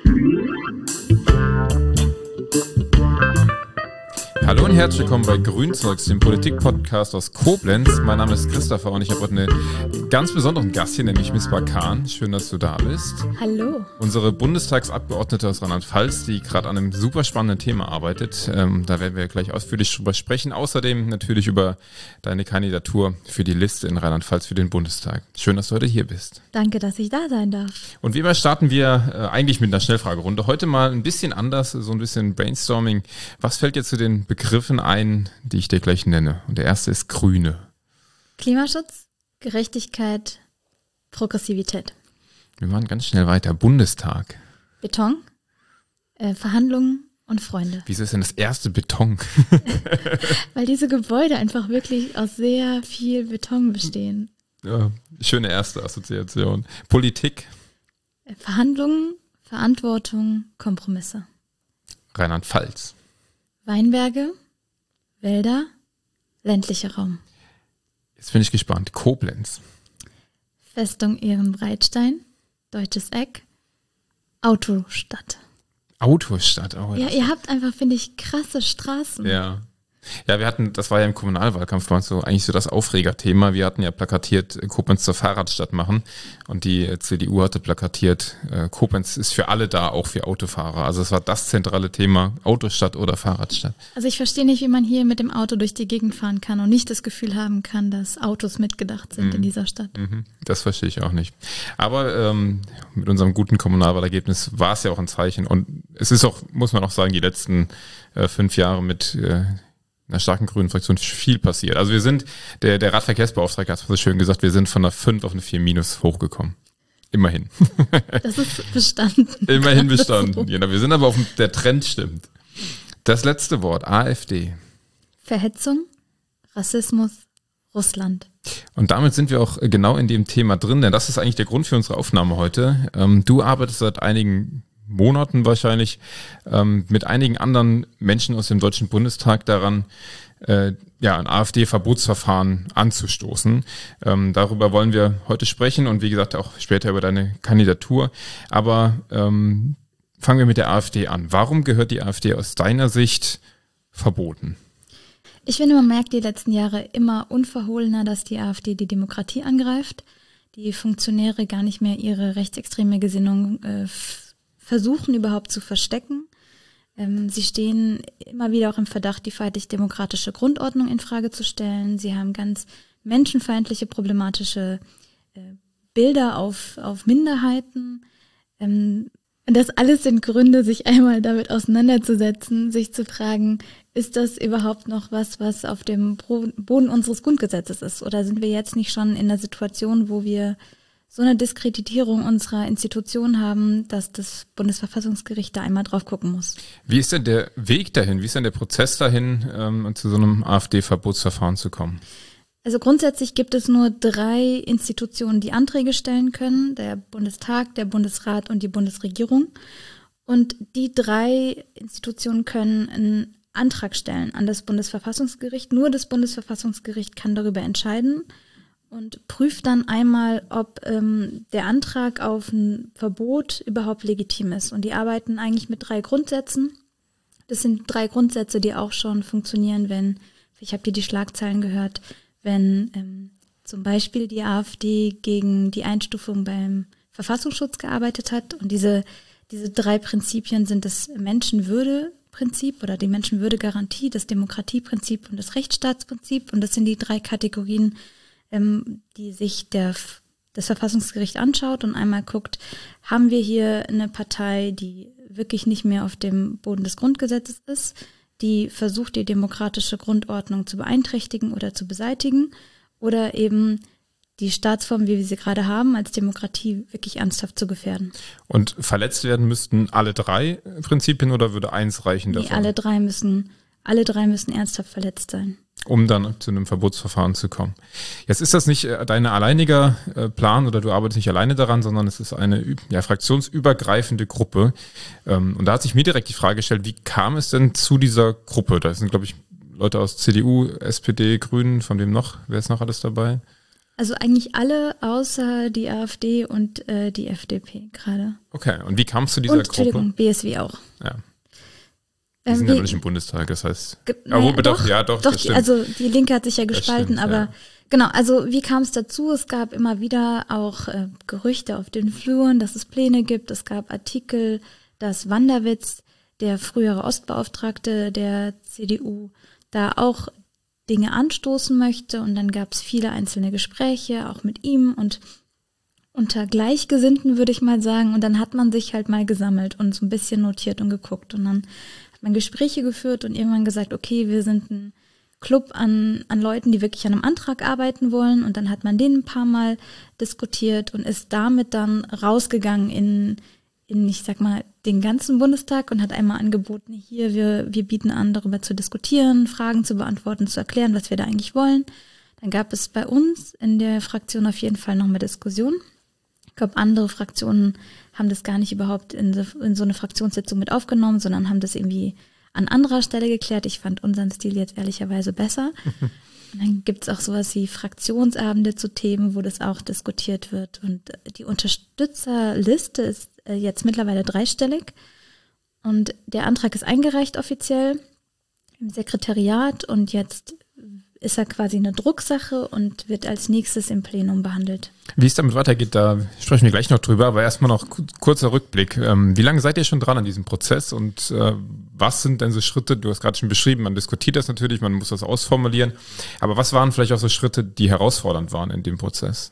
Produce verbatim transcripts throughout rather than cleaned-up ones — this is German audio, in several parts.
Hallo und herzlich willkommen bei Grünzeugs, dem Politik-Podcast aus Koblenz. Mein Name ist Christopher und ich habe heute einen ganz besonderen Gast hier, nämlich Misbah Khan. Schön, dass du da bist. Hallo. Unsere Bundestagsabgeordnete aus Rheinland-Pfalz, die gerade an einem super spannenden Thema arbeitet. Ähm, da werden wir gleich ausführlich drüber sprechen. Außerdem natürlich über deine Kandidatur für die Liste in Rheinland-Pfalz für den Bundestag. Schön, dass du heute hier bist. Danke, dass ich da sein darf. Und wie immer starten wir äh, eigentlich mit einer Schnellfragerunde. Heute mal ein bisschen anders, so ein bisschen Brainstorming. Was fällt dir zu den Begriffen ein, die ich dir gleich nenne? Und der erste ist Grüne. Klimaschutz, Gerechtigkeit, Progressivität. Wir machen ganz schnell weiter. Bundestag. Beton, äh, Verhandlungen und Freunde. Wieso ist denn das erste Beton? Weil diese Gebäude einfach wirklich aus sehr viel Beton bestehen. Ja, schöne erste Assoziation. Politik. Äh, Verhandlungen, Verantwortung, Kompromisse. Rheinland-Pfalz. Weinberge, Wälder, ländlicher Raum. Jetzt bin ich gespannt. Koblenz. Festung Ehrenbreitstein, Deutsches Eck, Autostadt. Autostadt. Oh, Ja, ihr habt einfach, finde ich, krasse Straßen. Ja. Ja, wir hatten, das war ja im Kommunalwahlkampf, war so eigentlich so das Aufregerthema. Wir hatten ja plakatiert, Koblenz zur Fahrradstadt machen und die C D U hatte plakatiert, Koblenz ist für alle da, auch für Autofahrer. Also es war das zentrale Thema, Autostadt oder Fahrradstadt. Also ich verstehe nicht, wie man hier mit dem Auto durch die Gegend fahren kann und nicht das Gefühl haben kann, dass Autos mitgedacht sind mhm. in dieser Stadt. Mhm. Das verstehe ich auch nicht. Aber ähm, mit unserem guten Kommunalwahlergebnis war es ja auch ein Zeichen und es ist auch, muss man auch sagen, die letzten äh, fünf Jahre mit äh, einer starken grünen Fraktion viel passiert. Also wir sind, der, der Radverkehrsbeauftragte hat es so schön gesagt, wir sind von einer fünf auf eine vier minus hochgekommen. Immerhin. Das ist bestanden. Immerhin bestanden. So. Genau, wir sind aber auf dem, der Trend stimmt. Das letzte Wort, AfD. Verhetzung, Rassismus, Russland. Und damit sind wir auch genau in dem Thema drin, denn das ist eigentlich der Grund für unsere Aufnahme heute. Ähm, du arbeitest seit einigen Monaten wahrscheinlich ähm, mit einigen anderen Menschen aus dem Deutschen Bundestag daran, äh, ja, ein AfD-Verbotsverfahren anzustoßen. Ähm, darüber wollen wir heute sprechen und wie gesagt auch später über deine Kandidatur. Aber ähm, fangen wir mit der AfD an. Warum gehört die AfD aus deiner Sicht verboten? Ich finde, man merkt die letzten Jahre immer unverhohlener, dass die AfD die Demokratie angreift, die Funktionäre gar nicht mehr ihre rechtsextreme Gesinnung äh, versuchen überhaupt zu verstecken. Ähm, sie stehen immer wieder auch im Verdacht, die freiheitlich-demokratische Grundordnung in Frage zu stellen. Sie haben ganz menschenfeindliche, problematische äh, Bilder auf, auf Minderheiten. Ähm, das alles sind Gründe, sich einmal damit auseinanderzusetzen, sich zu fragen, ist das überhaupt noch was, was auf dem Boden unseres Grundgesetzes ist? Oder sind wir jetzt nicht schon in einer Situation, wo wir so eine Diskreditierung unserer Institution haben, dass das Bundesverfassungsgericht da einmal drauf gucken muss. Wie ist denn der Weg dahin? Wie ist denn der Prozess dahin, ähm, zu so einem AfD-Verbotsverfahren zu kommen? Also grundsätzlich gibt es nur drei Institutionen, die Anträge stellen können. Der Bundestag, der Bundesrat und die Bundesregierung. Und die drei Institutionen können einen Antrag stellen an das Bundesverfassungsgericht. Nur das Bundesverfassungsgericht kann darüber entscheiden und prüft dann einmal, ob ähm, der Antrag auf ein Verbot überhaupt legitim ist. Und die arbeiten eigentlich mit drei Grundsätzen. Das sind drei Grundsätze, die auch schon funktionieren, wenn, ich habe hier die Schlagzeilen gehört, wenn ähm, zum Beispiel die AfD gegen die Einstufung beim Verfassungsschutz gearbeitet hat. Und diese, diese drei Prinzipien sind das Menschenwürde-Prinzip oder die Menschenwürde-Garantie, das Demokratieprinzip und das Rechtsstaatsprinzip. Und das sind die drei Kategorien, ähm, die sich der, das Verfassungsgericht anschaut und einmal guckt, haben wir hier eine Partei, die wirklich nicht mehr auf dem Boden des Grundgesetzes ist, die versucht, die demokratische Grundordnung zu beeinträchtigen oder zu beseitigen oder eben die Staatsform, wie wir sie gerade haben, als Demokratie wirklich ernsthaft zu gefährden. Und verletzt werden müssten alle drei Prinzipien oder würde eins reichen davon? Nee, alle drei müssen, alle drei müssen ernsthaft verletzt sein. Um dann zu einem Verbotsverfahren zu kommen. Jetzt ist das nicht dein alleiniger Plan oder du arbeitest nicht alleine daran, sondern es ist eine ja, fraktionsübergreifende Gruppe. Und da hat sich mir direkt die Frage gestellt, wie kam es denn zu dieser Gruppe? Da sind, glaube ich, Leute aus C D U, S P D, Grünen, von wem noch? Wer ist noch alles dabei? Also eigentlich alle außer die AfD und äh, die F D P gerade. Okay, und wie kamst du zu dieser und, Gruppe? Entschuldigung, B S W auch. Ja. Die Ähm, sind ja wie- noch nicht im Bundestag, das heißt. Ge- Ja, naja, wobei doch, ja, doch, doch das die, stimmt. also die Linke hat sich ja gespalten, stimmt, aber ja. genau, also wie kam es dazu? Es gab immer wieder auch äh, Gerüchte auf den Fluren, dass es Pläne gibt. Es gab Artikel, dass Wanderwitz, der frühere Ostbeauftragte der C D U, da auch Dinge anstoßen möchte. Und dann gab es viele einzelne Gespräche, auch mit ihm und unter Gleichgesinnten, würde ich mal sagen. Und dann hat man sich halt mal gesammelt und so ein bisschen notiert und geguckt. Und dann hat man Gespräche geführt und irgendwann gesagt, okay, wir sind ein Club an, an Leuten, die wirklich an einem Antrag arbeiten wollen. Und dann hat man den ein paar Mal diskutiert und ist damit dann rausgegangen in, in, ich sag mal, den ganzen Bundestag und hat einmal angeboten, hier, wir, wir bieten an, darüber zu diskutieren, Fragen zu beantworten, zu erklären, was wir da eigentlich wollen. Dann gab es bei uns in der Fraktion auf jeden Fall noch mehr Diskussionen. Ich glaube, andere Fraktionen haben das gar nicht überhaupt in so, in so eine Fraktionssitzung mit aufgenommen, sondern haben das irgendwie an anderer Stelle geklärt. Ich fand unseren Stil jetzt ehrlicherweise besser. Und dann gibt es auch sowas wie Fraktionsabende zu Themen, wo das auch diskutiert wird. Und die Unterstützerliste ist äh, jetzt mittlerweile dreistellig. Und der Antrag ist eingereicht offiziell im Sekretariat und jetzt ist er quasi eine Drucksache und wird als nächstes im Plenum behandelt. Wie es damit weitergeht, da sprechen wir gleich noch drüber, aber erstmal noch ku- kurzer Rückblick. Ähm, wie lange seid ihr schon dran an diesem Prozess und äh, was sind denn so Schritte, du hast gerade schon beschrieben, man diskutiert das natürlich, man muss das ausformulieren, aber was waren vielleicht auch so Schritte, die herausfordernd waren in dem Prozess?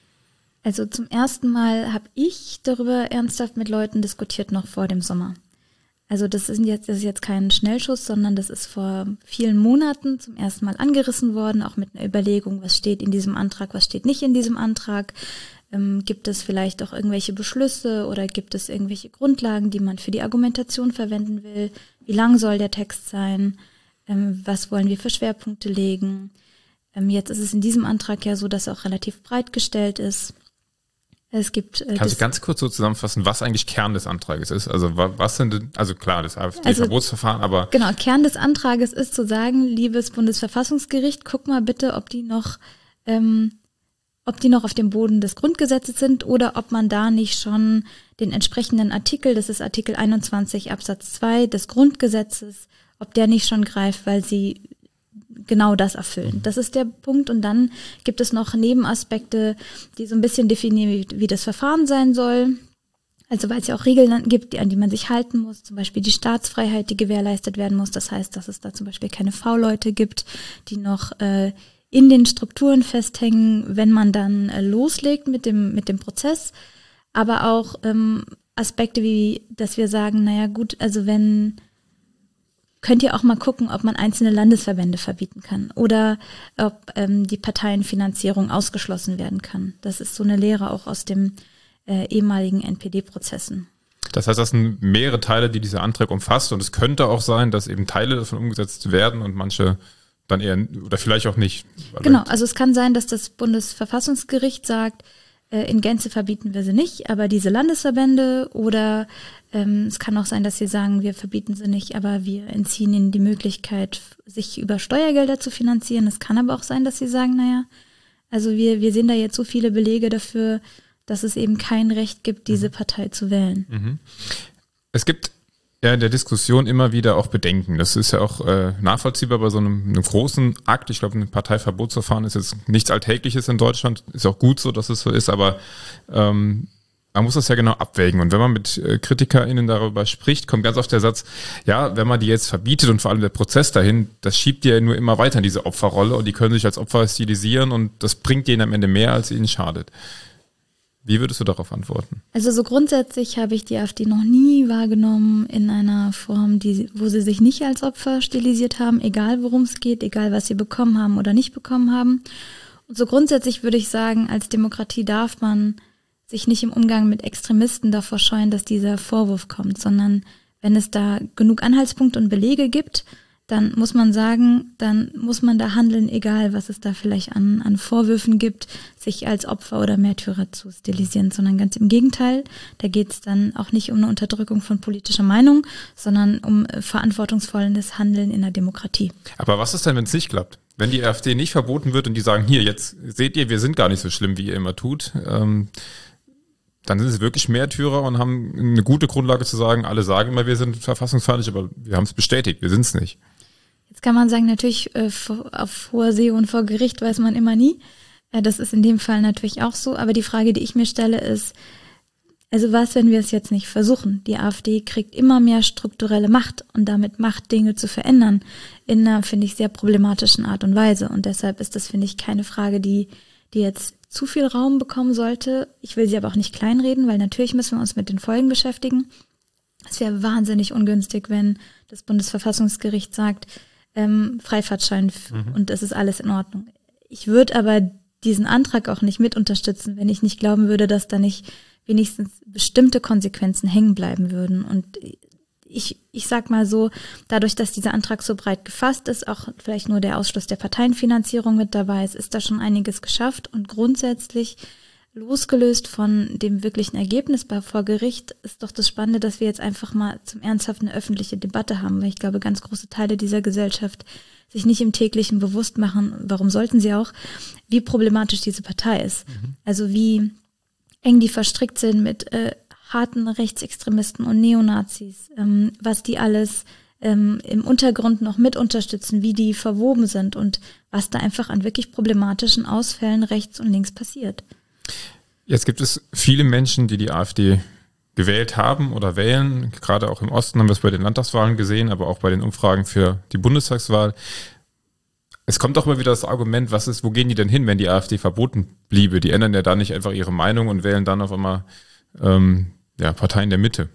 Also zum ersten Mal habe ich darüber ernsthaft mit Leuten diskutiert, noch vor dem Sommer. Also das ist jetzt, das ist jetzt kein Schnellschuss, sondern das ist vor vielen Monaten zum ersten Mal angerissen worden, auch mit einer Überlegung, was steht in diesem Antrag, was steht nicht in diesem Antrag. Ähm, gibt es vielleicht auch irgendwelche Beschlüsse oder gibt es irgendwelche Grundlagen, die man für die Argumentation verwenden will? Wie lang soll der Text sein? Ähm, was wollen wir für Schwerpunkte legen? Ähm, jetzt ist es in diesem Antrag ja so, dass er auch relativ breit gestellt ist. Es gibt, äh, Kannst du ganz kurz so zusammenfassen, was eigentlich Kern des Antrages ist? Also wa- was sind denn, also klar, das AfD-Verbotsverfahren, also, aber... Genau, Kern des Antrages ist zu sagen, liebes Bundesverfassungsgericht, guck mal bitte, ob die noch, ähm, ob die noch auf dem Boden des Grundgesetzes sind oder ob man da nicht schon den entsprechenden Artikel, das ist Artikel einundzwanzig Absatz zwei des Grundgesetzes, ob der nicht schon greift, weil sie genau das erfüllen. Das ist der Punkt. Und dann gibt es noch Nebenaspekte, die so ein bisschen definieren, wie, wie das Verfahren sein soll. Also weil es ja auch Regeln gibt, die, an die man sich halten muss. Zum Beispiel die Staatsfreiheit, die gewährleistet werden muss. Das heißt, dass es da zum Beispiel keine V-Leute gibt, die noch äh, in den Strukturen festhängen, wenn man dann äh, loslegt mit dem, mit dem Prozess. Aber auch ähm, Aspekte wie, dass wir sagen, naja gut, also wenn... Könnt ihr auch mal gucken, ob man einzelne Landesverbände verbieten kann oder ob ähm, die Parteienfinanzierung ausgeschlossen werden kann. Das ist so eine Lehre auch aus dem äh, ehemaligen N P D-Prozessen. Das heißt, das sind mehrere Teile, die dieser Antrag umfasst und es könnte auch sein, dass eben Teile davon umgesetzt werden und manche dann eher, oder vielleicht auch nicht. Genau, also es kann sein, dass das Bundesverfassungsgericht sagt, äh, in Gänze verbieten wir sie nicht, aber diese Landesverbände oder ähm, es kann auch sein, dass sie sagen, wir verbieten sie nicht, aber wir entziehen ihnen die Möglichkeit, sich über Steuergelder zu finanzieren. Es kann aber auch sein, dass sie sagen, naja, also wir, wir sehen da jetzt so viele Belege dafür, dass es eben kein Recht gibt, diese Partei zu wählen. Mhm. Es gibt ja in der Diskussion immer wieder auch Bedenken. Das ist ja auch äh, nachvollziehbar bei so einem, einem großen Akt. Ich glaube, ein Parteiverbotsverfahren ist jetzt nichts Alltägliches in Deutschland. Ist auch gut so, dass es so ist, aber ähm, man muss das ja genau abwägen. Und wenn man mit äh, KritikerInnen darüber spricht, kommt ganz oft der Satz, ja, wenn man die jetzt verbietet und vor allem der Prozess dahin, das schiebt die ja nur immer weiter in diese Opferrolle und die können sich als Opfer stilisieren und das bringt denen am Ende mehr, als ihnen schadet. Wie würdest du darauf antworten? Also so grundsätzlich habe ich die AfD noch nie wahrgenommen in einer Form, die, wo sie sich nicht als Opfer stilisiert haben, egal worum es geht, egal was sie bekommen haben oder nicht bekommen haben. Und so grundsätzlich würde ich sagen, als Demokratie darf man sich nicht im Umgang mit Extremisten davor scheuen, dass dieser Vorwurf kommt, sondern wenn es da genug Anhaltspunkte und Belege gibt, dann muss man sagen, dann muss man da handeln, egal was es da vielleicht an, an Vorwürfen gibt, sich als Opfer oder Märtyrer zu stilisieren, sondern ganz im Gegenteil. Da geht es dann auch nicht um eine Unterdrückung von politischer Meinung, sondern um verantwortungsvolles Handeln in der Demokratie. Aber was ist denn, wenn es nicht klappt? Wenn die AfD nicht verboten wird und die sagen, hier, jetzt seht ihr, wir sind gar nicht so schlimm, wie ihr immer tut, ähm, dann sind sie wirklich Märtyrer und haben eine gute Grundlage zu sagen, alle sagen immer, wir sind verfassungsfeindlich, aber wir haben es bestätigt, wir sind es nicht. Jetzt kann man sagen, natürlich äh, auf hoher See und vor Gericht weiß man immer nie. Äh, das ist in dem Fall natürlich auch so. Aber die Frage, die ich mir stelle, ist, also was, wenn wir es jetzt nicht versuchen? Die AfD kriegt immer mehr strukturelle Macht und damit Macht, Dinge zu verändern, in einer, finde ich, sehr problematischen Art und Weise. Und deshalb ist das, finde ich, keine Frage, die, die jetzt zu viel Raum bekommen sollte. Ich will sie aber auch nicht kleinreden, weil natürlich müssen wir uns mit den Folgen beschäftigen. Es wäre wahnsinnig ungünstig, wenn das Bundesverfassungsgericht sagt, ähm, Freifahrtschein mhm. und es ist alles in Ordnung. Ich würde aber diesen Antrag auch nicht mit unterstützen, wenn ich nicht glauben würde, dass da nicht wenigstens bestimmte Konsequenzen hängen bleiben würden. Und ich, ich sag mal so, dadurch, dass dieser Antrag so breit gefasst ist, auch vielleicht nur der Ausschluss der Parteienfinanzierung mit dabei ist, ist da schon einiges geschafft. Und grundsätzlich, losgelöst von dem wirklichen Ergebnis bei vor Gericht, ist doch das Spannende, dass wir jetzt einfach mal zum Ernsthaft eine öffentliche Debatte haben, weil ich glaube, ganz große Teile dieser Gesellschaft sich nicht im täglichen bewusst machen, warum sollten sie auch, wie problematisch diese Partei ist. Mhm. Also wie eng die verstrickt sind mit äh, harten Rechtsextremisten und Neonazis, ähm, was die alles ähm, im Untergrund noch mit unterstützen, wie die verwoben sind und was da einfach an wirklich problematischen Ausfällen rechts und links passiert. Jetzt gibt es viele Menschen, die die AfD gewählt haben oder wählen. Gerade auch im Osten haben wir es bei den Landtagswahlen gesehen, aber auch bei den Umfragen für die Bundestagswahl. Es kommt auch immer wieder das Argument, was ist, wo gehen die denn hin, wenn die AfD verboten bliebe? Die ändern ja da nicht einfach ihre Meinung und wählen dann auf einmal ähm, ja, Parteien der Mitte.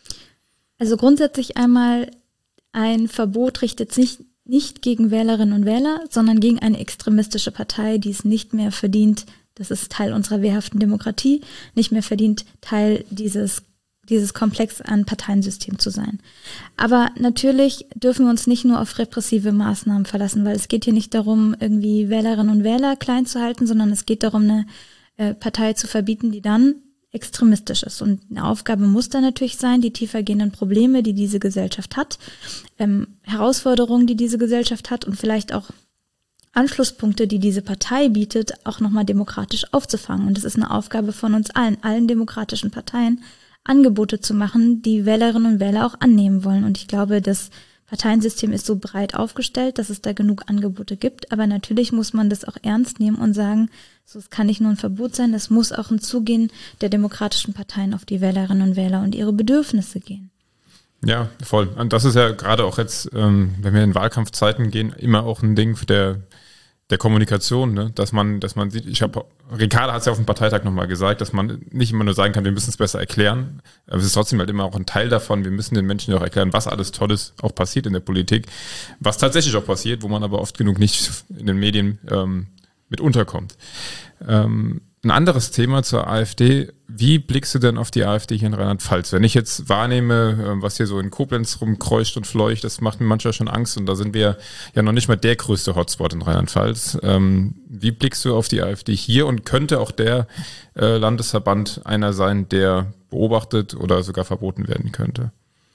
Also grundsätzlich einmal, ein Verbot richtet sich nicht gegen Wählerinnen und Wähler, sondern gegen eine extremistische Partei, die es nicht mehr verdient, das ist Teil unserer wehrhaften Demokratie, nicht mehr verdient, Teil dieses dieses Komplex an Parteiensystem zu sein. Aber natürlich dürfen wir uns nicht nur auf repressive Maßnahmen verlassen, weil es geht hier nicht darum, irgendwie Wählerinnen und Wähler klein zu halten, sondern es geht darum, eine äh, Partei zu verbieten, die dann extremistisch ist. Und eine Aufgabe muss dann natürlich sein, die tiefergehenden Probleme, die diese Gesellschaft hat, ähm, Herausforderungen, die diese Gesellschaft hat und vielleicht auch Anschlusspunkte, die diese Partei bietet, auch nochmal demokratisch aufzufangen. Und das ist eine Aufgabe von uns allen, allen demokratischen Parteien, Angebote zu machen, die Wählerinnen und Wähler auch annehmen wollen. Und ich glaube, das Parteiensystem ist so breit aufgestellt, dass es da genug Angebote gibt. Aber natürlich muss man das auch ernst nehmen und sagen, so, es kann nicht nur ein Verbot sein, es muss auch ein Zugehen der demokratischen Parteien auf die Wählerinnen und Wähler und ihre Bedürfnisse gehen. Ja, voll. Und das ist ja gerade auch jetzt, ähm, wenn wir in Wahlkampfzeiten gehen, immer auch ein Ding der der Kommunikation, ne? Dass man, dass man sieht, ich habe, Ricarda hat es ja auf dem Parteitag nochmal gesagt, dass man nicht immer nur sagen kann, wir müssen es besser erklären, aber es ist trotzdem halt immer auch ein Teil davon, wir müssen den Menschen ja auch erklären, was alles Tolles auch passiert in der Politik, was tatsächlich auch passiert, wo man aber oft genug nicht in den Medien ähm, mit unterkommt. Ähm, ein anderes Thema zur AfD, wie blickst du denn auf die AfD hier in Rheinland-Pfalz? Wenn ich jetzt wahrnehme, was hier so in Koblenz rumkreucht und fleucht, das macht mir manchmal schon Angst und da sind wir ja noch nicht mal der größte Hotspot in Rheinland-Pfalz. Ähm, wie blickst du auf die AfD hier und könnte auch der äh, Landesverband einer sein, der beobachtet oder sogar verboten werden könnte?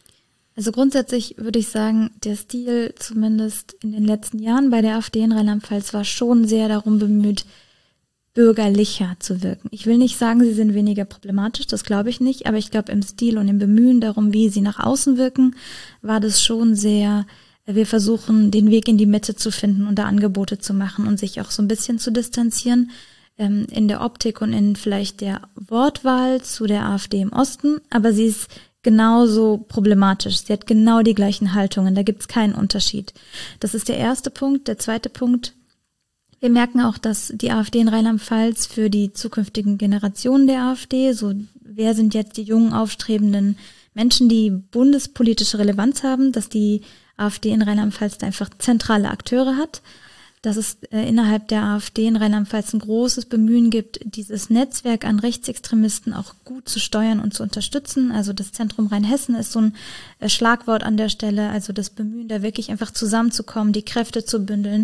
Also grundsätzlich würde ich sagen, der Stil zumindest in den letzten Jahren bei der AfD in Rheinland-Pfalz war schon sehr darum bemüht, bürgerlicher zu wirken. Ich will nicht sagen, sie sind weniger problematisch, das glaube ich nicht, aber ich glaube im Stil und im Bemühen darum, wie sie nach außen wirken, war das schon sehr, wir versuchen den Weg in die Mitte zu finden und da Angebote zu machen und sich auch so ein bisschen zu distanzieren ähm, in der Optik und in vielleicht der Wortwahl zu der AfD im Osten, aber sie ist genauso problematisch. Sie hat genau die gleichen Haltungen, da gibt es keinen Unterschied. Das ist der erste Punkt. Der zweite Punkt, wir merken auch, dass die AfD in Rheinland-Pfalz für die zukünftigen Generationen der AfD, so wer sind jetzt die jungen, aufstrebenden Menschen, die bundespolitische Relevanz haben, dass die AfD in Rheinland-Pfalz da einfach zentrale Akteure hat, dass es äh, innerhalb der AfD in Rheinland-Pfalz ein großes Bemühen gibt, dieses Netzwerk an Rechtsextremisten auch gut zu steuern und zu unterstützen. Also das Zentrum Rheinhessen ist so ein äh, Schlagwort an der Stelle, also das Bemühen, da wirklich einfach zusammenzukommen, die Kräfte zu bündeln,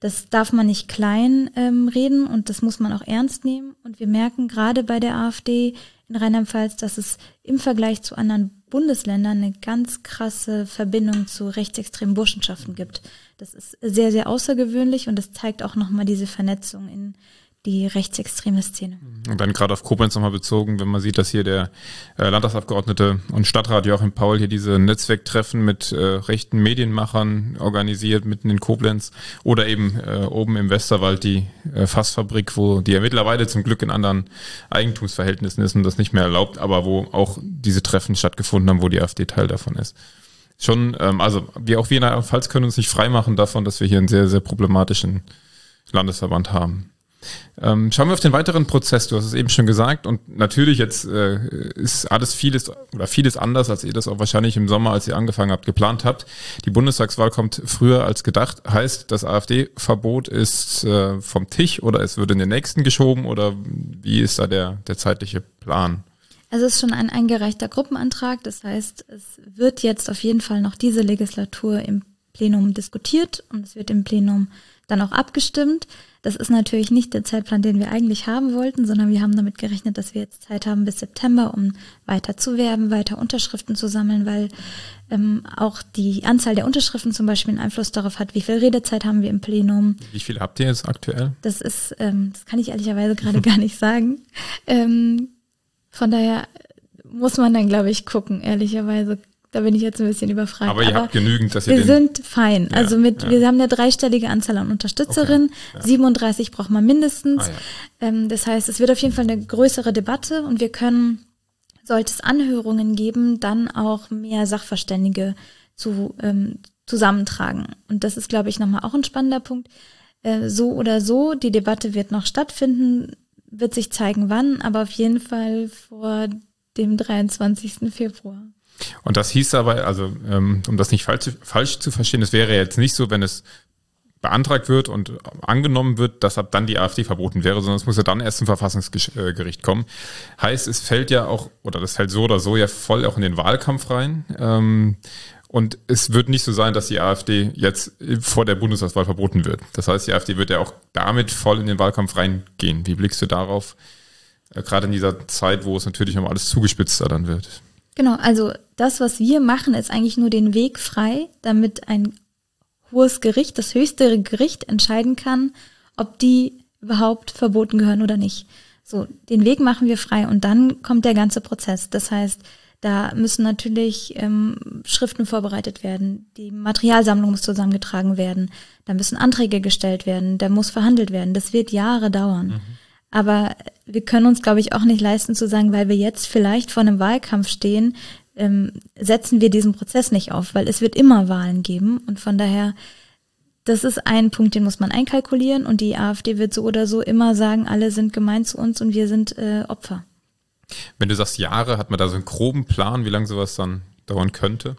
Das darf man nicht klein ähm, reden und das muss man auch ernst nehmen. Und wir merken gerade bei der AfD in Rheinland-Pfalz, dass es im Vergleich zu anderen Bundesländern eine ganz krasse Verbindung zu rechtsextremen Burschenschaften gibt. Das ist sehr, sehr außergewöhnlich und das zeigt auch nochmal diese Vernetzung in die rechtsextreme Szene. Und dann gerade auf Koblenz nochmal bezogen, wenn man sieht, dass hier der äh, Landtagsabgeordnete und Stadtrat Joachim Paul hier diese Netzwerktreffen mit äh, rechten Medienmachern organisiert, mitten in Koblenz, oder eben äh, oben im Westerwald die äh, Fassfabrik, wo die ja mittlerweile zum Glück in anderen Eigentumsverhältnissen ist und das nicht mehr erlaubt, aber wo auch diese Treffen stattgefunden haben, wo die AfD Teil davon ist. Schon, ähm, also wir auch wir in Rheinland-Pfalz können uns nicht freimachen davon, dass wir hier einen sehr, sehr problematischen Landesverband haben. Ähm, schauen wir auf den weiteren Prozess. Du hast es eben schon gesagt und natürlich jetzt äh, ist alles vieles oder vieles anders, als ihr das auch wahrscheinlich im Sommer, als ihr angefangen habt, geplant habt. Die Bundestagswahl kommt früher als gedacht. Heißt, das AfD-Verbot ist äh, vom Tisch oder es wird in den nächsten geschoben oder wie ist da der, der zeitliche Plan? Also es ist schon ein eingereichter Gruppenantrag. Das heißt, es wird jetzt auf jeden Fall noch diese Legislatur im Plenum diskutiert und es wird im Plenum dann auch abgestimmt. Das ist natürlich nicht der Zeitplan, den wir eigentlich haben wollten, sondern wir haben damit gerechnet, dass wir jetzt Zeit haben bis September, um weiter zu werben, weiter Unterschriften zu sammeln, weil ähm, auch die Anzahl der Unterschriften zum Beispiel einen Einfluss darauf hat, wie viel Redezeit haben wir im Plenum. Wie viel habt ihr jetzt aktuell? Das ist, ähm, das kann ich ehrlicherweise gerade gar nicht sagen. Ähm, von daher muss man dann, glaube ich, gucken, ehrlicherweise. Da bin ich jetzt ein bisschen überfragt. Aber ihr Aber habt genügend, dass ihr wir den... sind fein. Ja, also mit, ja. wir haben eine dreistellige Anzahl an Unterstützerinnen. Okay, ja. siebenunddreißig braucht man mindestens. Ah, ja. ähm, das heißt, es wird auf jeden Fall eine größere Debatte und wir können, sollte es Anhörungen geben, dann auch mehr Sachverständige zu, ähm, zusammentragen. Und das ist, glaube ich, nochmal auch ein spannender Punkt. Äh, so oder so, die Debatte wird noch stattfinden, wird sich zeigen, wann, aber auf jeden Fall vor dem dreiundzwanzigsten Februar. Und das hieß aber, also ähm, um das nicht falsch, falsch zu verstehen, es wäre jetzt nicht so, wenn es beantragt wird und angenommen wird, dass ab dann die AfD verboten wäre, sondern es muss ja dann erst zum Verfassungsgericht kommen. Heißt, es fällt ja auch, oder das fällt so oder so ja voll auch in den Wahlkampf rein. Ähm, und es wird nicht so sein, dass die AfD jetzt vor der Bundestagswahl verboten wird. Das heißt, die AfD wird ja auch damit voll in den Wahlkampf reingehen. Wie blickst du darauf? Äh, gerade in dieser Zeit, wo es natürlich noch alles zugespitzter dann wird. Genau, also das, was wir machen, ist eigentlich nur den Weg frei, damit ein hohes Gericht, das höchste Gericht entscheiden kann, ob die überhaupt verboten gehören oder nicht. So, den Weg machen wir frei und dann kommt der ganze Prozess. Das heißt, da müssen natürlich ähm, Schriften vorbereitet werden, die Materialsammlung muss zusammengetragen werden, da müssen Anträge gestellt werden, da muss verhandelt werden. Das wird Jahre dauern. Mhm. Aber wir können uns, glaube ich, auch nicht leisten zu sagen, weil wir jetzt vielleicht vor einem Wahlkampf stehen, ähm, setzen wir diesen Prozess nicht auf, weil es wird immer Wahlen geben. Und von daher, das ist ein Punkt, den muss man einkalkulieren. Und die AfD wird so oder so immer sagen, alle sind gemein zu uns und wir sind äh, Opfer. Wenn du sagst Jahre, hat man da so einen groben Plan, wie lange sowas dann dauern könnte?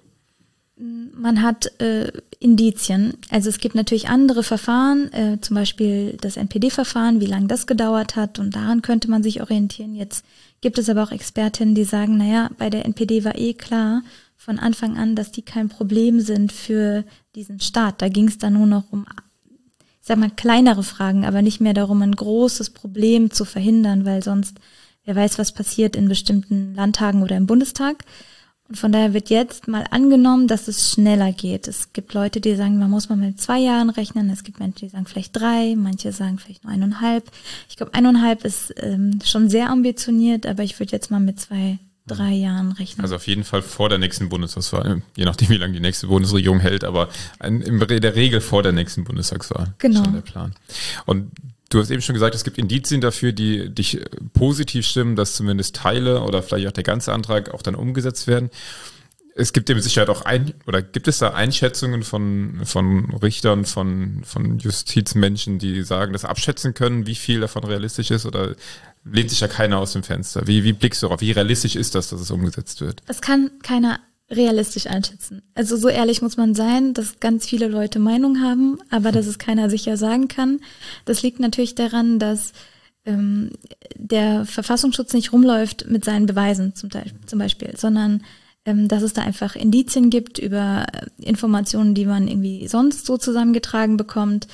Man hat äh, Indizien. Also es gibt natürlich andere Verfahren, äh, zum Beispiel das N P D-Verfahren, wie lange das gedauert hat und daran könnte man sich orientieren. Jetzt gibt es aber auch Expertinnen, die sagen, naja, bei der N P D war eh klar von Anfang an, dass die kein Problem sind für diesen Staat. Da ging es dann nur noch um, ich sag mal, kleinere Fragen, aber nicht mehr darum, ein großes Problem zu verhindern, weil sonst, wer weiß, was passiert in bestimmten Landtagen oder im Bundestag. Und von daher wird jetzt mal angenommen, dass es schneller geht. Es gibt Leute, die sagen, man muss mal mit zwei Jahren rechnen. Es gibt Menschen, die sagen vielleicht drei, manche sagen vielleicht nur eineinhalb. Ich glaube, eineinhalb ist ähm, schon sehr ambitioniert, aber ich würde jetzt mal mit zwei, drei Jahren rechnen. Also auf jeden Fall vor der nächsten Bundestagswahl, je nachdem, wie lange die nächste Bundesregierung hält, aber in der Regel vor der nächsten Bundestagswahl. Genau. Ist schon der Plan. Und du hast eben schon gesagt, es gibt Indizien dafür, die dich positiv stimmen, dass zumindest Teile oder vielleicht auch der ganze Antrag auch dann umgesetzt werden. Es gibt ja mit Sicherheit auch ein, oder gibt es da Einschätzungen von, von Richtern, von, von Justizmenschen, die sagen, das abschätzen können, wie viel davon realistisch ist, oder lehnt sich ja keiner aus dem Fenster? Wie, wie blickst du darauf? Wie realistisch ist das, dass es umgesetzt wird? Es kann keiner realistisch einschätzen. Also so ehrlich muss man sein, dass ganz viele Leute Meinung haben, aber dass es keiner sicher sagen kann. Das liegt natürlich daran, dass ähm, der Verfassungsschutz nicht rumläuft mit seinen Beweisen zum, Teil, zum Beispiel, sondern ähm, dass es da einfach Indizien gibt über Informationen, die man irgendwie sonst so zusammengetragen bekommt.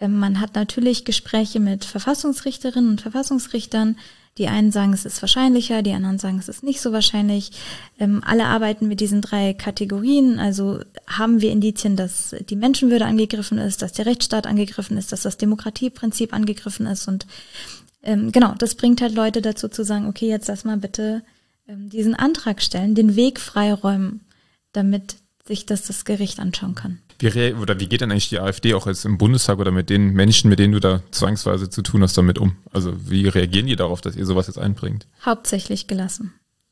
Ähm, man hat natürlich Gespräche mit Verfassungsrichterinnen und Verfassungsrichtern. Die einen sagen, es ist wahrscheinlicher, die anderen sagen, es ist nicht so wahrscheinlich. Ähm, alle arbeiten mit diesen drei Kategorien. Also haben wir Indizien, dass die Menschenwürde angegriffen ist, dass der Rechtsstaat angegriffen ist, dass das Demokratieprinzip angegriffen ist. Und ähm, genau, das bringt halt Leute dazu zu sagen, okay, jetzt lass mal bitte ähm, diesen Antrag stellen, den Weg freiräumen, damit sich das das Gericht anschauen kann. Wie, rea- oder wie geht denn eigentlich die AfD auch jetzt im Bundestag oder mit den Menschen, mit denen du da zwangsweise zu tun hast, damit um? Also wie reagieren die darauf, dass ihr sowas jetzt einbringt? Hauptsächlich gelassen.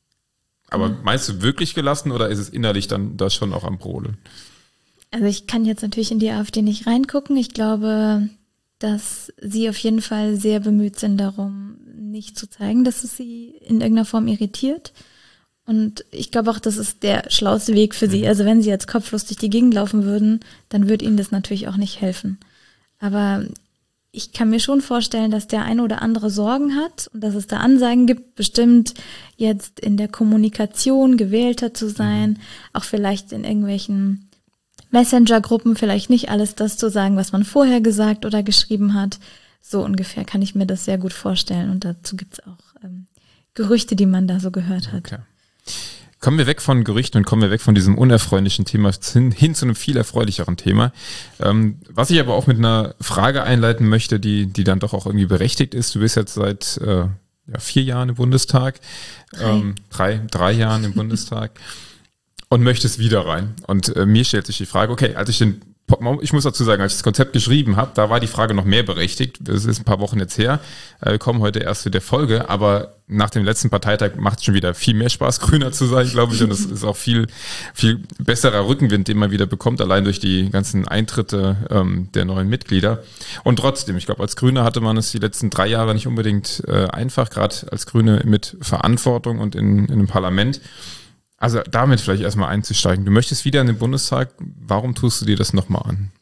Aber Mhm. meinst du wirklich gelassen oder ist es innerlich dann da schon auch am Brodeln? Also ich kann jetzt natürlich in die AfD nicht reingucken. Ich glaube, dass sie auf jeden Fall sehr bemüht sind darum, nicht zu zeigen, dass es sie in irgendeiner Form irritiert. Und ich glaube auch, das ist der schlauste Weg für sie. Also wenn sie jetzt kopflos durch die Gegend laufen würden, dann würde ihnen das natürlich auch nicht helfen. Aber ich kann mir schon vorstellen, dass der eine oder andere Sorgen hat und dass es da Ansagen gibt, bestimmt jetzt in der Kommunikation gewählter zu sein, auch vielleicht in irgendwelchen Messenger-Gruppen vielleicht nicht alles das zu sagen, was man vorher gesagt oder geschrieben hat. So ungefähr kann ich mir das sehr gut vorstellen. Und dazu gibt es auch ähm, Gerüchte, die man da so gehört hat. Okay. Kommen wir weg von Gerüchten und kommen wir weg von diesem unerfreulichen Thema hin, hin zu einem viel erfreulicheren Thema. Ähm, was ich aber auch mit einer Frage einleiten möchte, die die dann doch auch irgendwie berechtigt ist. Du bist jetzt seit äh, ja, vier Jahren im Bundestag, Drei, ähm, drei, drei Jahren im Bundestag und möchtest wieder rein. Und äh, mir stellt sich die Frage, okay, als ich den Ich muss dazu sagen, als ich das Konzept geschrieben habe, da war die Frage noch mehr berechtigt. Das ist ein paar Wochen jetzt her. Wir kommen heute erst zu der Folge, aber nach dem letzten Parteitag macht es schon wieder viel mehr Spaß, Grüner zu sein, glaube ich. Und es ist auch viel, viel besserer Rückenwind, den man wieder bekommt, allein durch die ganzen Eintritte ähm, der neuen Mitglieder. Und trotzdem, ich glaube, als Grüner hatte man es die letzten drei Jahre nicht unbedingt äh, einfach, gerade als Grüne mit Verantwortung und in, in einem Parlament. Also damit vielleicht erstmal einzusteigen. Du möchtest wieder in den Bundestag. Warum tust du dir das nochmal an?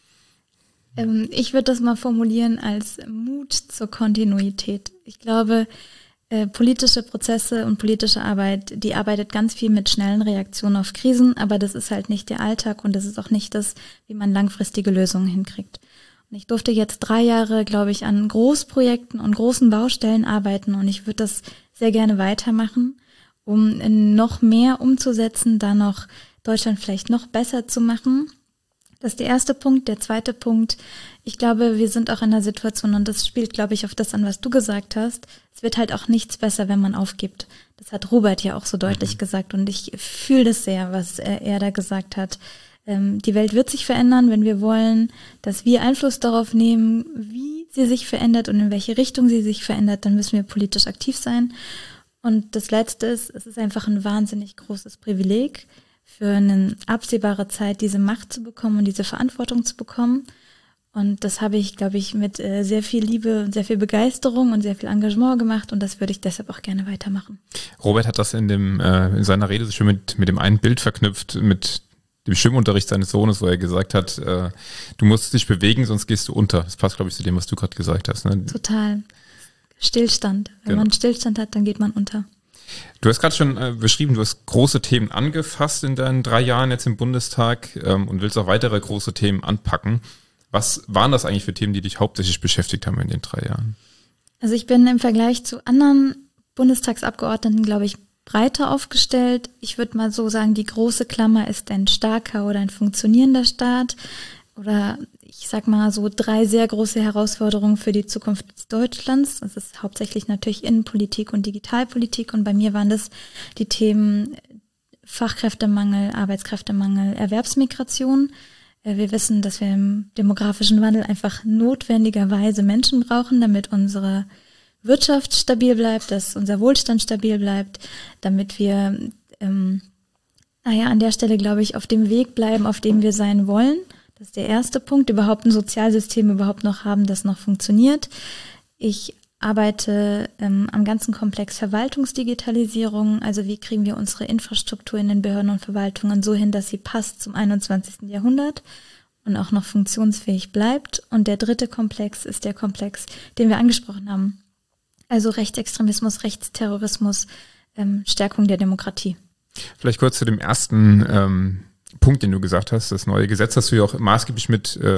Ähm, ich würde das mal formulieren als Mut zur Kontinuität. Ich glaube, äh, politische Prozesse und politische Arbeit, die arbeitet ganz viel mit schnellen Reaktionen auf Krisen, aber das ist halt nicht der Alltag und das ist auch nicht das, wie man langfristige Lösungen hinkriegt. Und ich durfte jetzt drei Jahre, glaube ich, an Großprojekten und großen Baustellen arbeiten und ich würde das sehr gerne weitermachen, um noch mehr umzusetzen, da noch Deutschland vielleicht noch besser zu machen. Das ist der erste Punkt. Der zweite Punkt, ich glaube, wir sind auch in einer Situation, und das spielt, glaube ich, auf das an, was du gesagt hast, es wird halt auch nichts besser, wenn man aufgibt. Das hat Robert ja auch so deutlich gesagt und ich fühle das sehr, was er, er da gesagt hat. Ähm, die Welt wird sich verändern, wenn wir wollen, dass wir Einfluss darauf nehmen, wie sie sich verändert und in welche Richtung sie sich verändert, dann müssen wir politisch aktiv sein. Und das Letzte ist, es ist einfach ein wahnsinnig großes Privileg, für eine absehbare Zeit diese Macht zu bekommen und diese Verantwortung zu bekommen. Und das habe ich, glaube ich, mit äh, sehr viel Liebe und sehr viel Begeisterung und sehr viel Engagement gemacht und das würde ich deshalb auch gerne weitermachen. Robert hat das in dem äh, in seiner Rede so schön mit, mit dem einen Bild verknüpft, mit dem Schwimmunterricht seines Sohnes, wo er gesagt hat, äh, du musst dich bewegen, sonst gehst du unter. Das passt, glaube ich, zu dem, was du gerade gesagt hast. Ne? Total. Stillstand. Wenn Genau. man Stillstand hat, dann geht man unter. Du hast gerade schon äh, beschrieben, du hast große Themen angefasst in deinen drei Jahren jetzt im Bundestag ähm, und willst auch weitere große Themen anpacken. Was waren das eigentlich für Themen, die dich hauptsächlich beschäftigt haben in den drei Jahren? Also ich bin im Vergleich zu anderen Bundestagsabgeordneten, glaube ich, breiter aufgestellt. Ich würde mal so sagen, die große Klammer ist ein starker oder ein funktionierender Staat. Oder ich sag mal so drei sehr große Herausforderungen für die Zukunft Deutschlands. Das ist hauptsächlich natürlich Innenpolitik und Digitalpolitik. Und bei mir waren das die Themen Fachkräftemangel, Arbeitskräftemangel, Erwerbsmigration. Wir wissen, dass wir im demografischen Wandel einfach notwendigerweise Menschen brauchen, damit unsere Wirtschaft stabil bleibt, dass unser Wohlstand stabil bleibt, damit wir, ähm, naja, an der Stelle, glaube ich, auf dem Weg bleiben, auf dem wir sein wollen. Das ist der erste Punkt, überhaupt ein Sozialsystem überhaupt noch haben, das noch funktioniert. Ich arbeite ähm, am ganzen Komplex Verwaltungsdigitalisierung, also wie kriegen wir unsere Infrastruktur in den Behörden und Verwaltungen so hin, dass sie passt zum einundzwanzigsten Jahrhundert und auch noch funktionsfähig bleibt. Und der dritte Komplex ist der Komplex, den wir angesprochen haben, also Rechtsextremismus, Rechtsterrorismus, ähm, Stärkung der Demokratie. Vielleicht kurz zu dem ersten ähm Punkt, den du gesagt hast, das neue Gesetz hast du ja auch maßgeblich mit äh,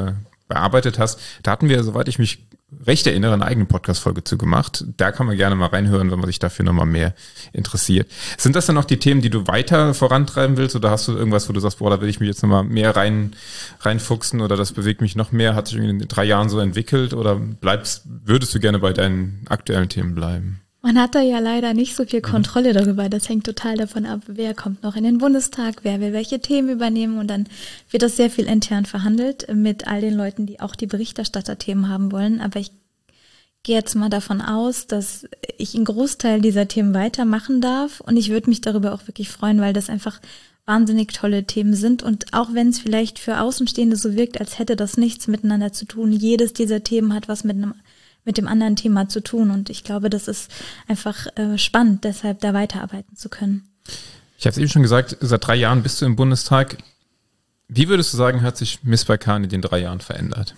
bearbeitet hast. Da hatten wir, soweit ich mich recht erinnere, eine eigene Podcast-Folge zu gemacht. Da kann man gerne mal reinhören, wenn man sich dafür nochmal mehr interessiert. Sind das dann noch die Themen, die du weiter vorantreiben willst, oder hast du irgendwas, wo du sagst, boah, da will ich mich jetzt nochmal mehr rein reinfuchsen oder das bewegt mich noch mehr? Hat sich irgendwie in drei Jahren so entwickelt oder bleibst, würdest du gerne bei deinen aktuellen Themen bleiben? Man hat da ja leider nicht so viel Kontrolle darüber. Das hängt total davon ab, wer kommt noch in den Bundestag, wer will welche Themen übernehmen, und dann wird das sehr viel intern verhandelt mit all den Leuten, die auch die Berichterstatterthemen haben wollen. Aber ich gehe jetzt mal davon aus, dass ich einen Großteil dieser Themen weitermachen darf, und ich würde mich darüber auch wirklich freuen, weil das einfach wahnsinnig tolle Themen sind, und auch wenn es vielleicht für Außenstehende so wirkt, als hätte das nichts miteinander zu tun, jedes dieser Themen hat was mit einem mit dem anderen Thema zu tun, und ich glaube, das ist einfach äh, spannend, deshalb da weiterarbeiten zu können. Ich habe es eben schon gesagt, seit drei Jahren bist du im Bundestag. Wie würdest du sagen, hat sich Miss Balkan in den drei Jahren verändert?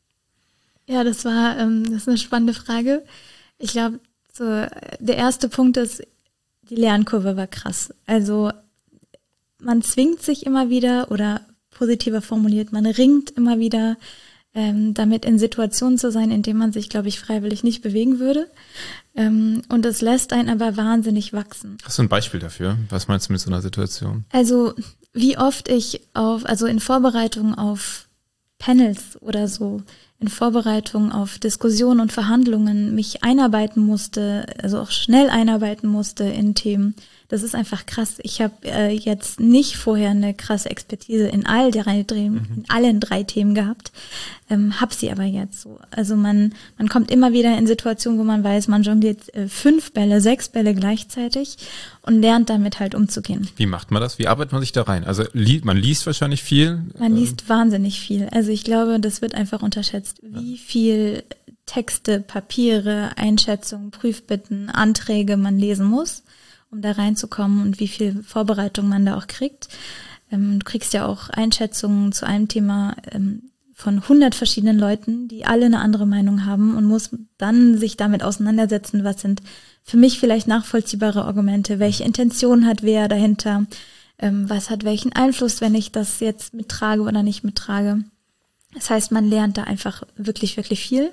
Ja, das war ähm, das ist eine spannende Frage. Ich glaube, so, der erste Punkt ist, die Lernkurve war krass. Also man zwingt sich immer wieder, oder positiver formuliert, man ringt immer wieder Ähm, damit in Situationen zu sein, in denen man sich, glaube ich, freiwillig nicht bewegen würde. Ähm, und das lässt einen aber wahnsinnig wachsen. Hast du ein Beispiel dafür? Was meinst du mit so einer Situation? Also wie oft ich auf, also in Vorbereitung auf Panels oder so, in Vorbereitung auf Diskussionen und Verhandlungen mich einarbeiten musste, also auch schnell einarbeiten musste in Themen. Das ist einfach krass. Ich habe äh, jetzt nicht vorher eine krasse Expertise in all drei Themen, mhm. in allen drei Themen gehabt, ähm, habe sie aber jetzt so. Also man man kommt immer wieder in Situationen, wo man weiß, man jongliert äh, fünf Bälle, sechs Bälle gleichzeitig und lernt damit halt umzugehen. Wie macht man das? Wie arbeitet man sich da rein? Also li- man liest wahrscheinlich viel. Man liest ähm. wahnsinnig viel. Also ich glaube, das wird einfach unterschätzt, wie viel Texte, Papiere, Einschätzungen, Prüfbitten, Anträge man lesen muss, um da reinzukommen, und wie viel Vorbereitung man da auch kriegt. Ähm, du kriegst ja auch Einschätzungen zu einem Thema ähm, von hundert verschiedenen Leuten, die alle eine andere Meinung haben, und muss dann sich damit auseinandersetzen, was sind für mich vielleicht nachvollziehbare Argumente, welche Intention hat wer dahinter, ähm, was hat welchen Einfluss, wenn ich das jetzt mittrage oder nicht mittrage. Das heißt, man lernt da einfach wirklich, wirklich viel.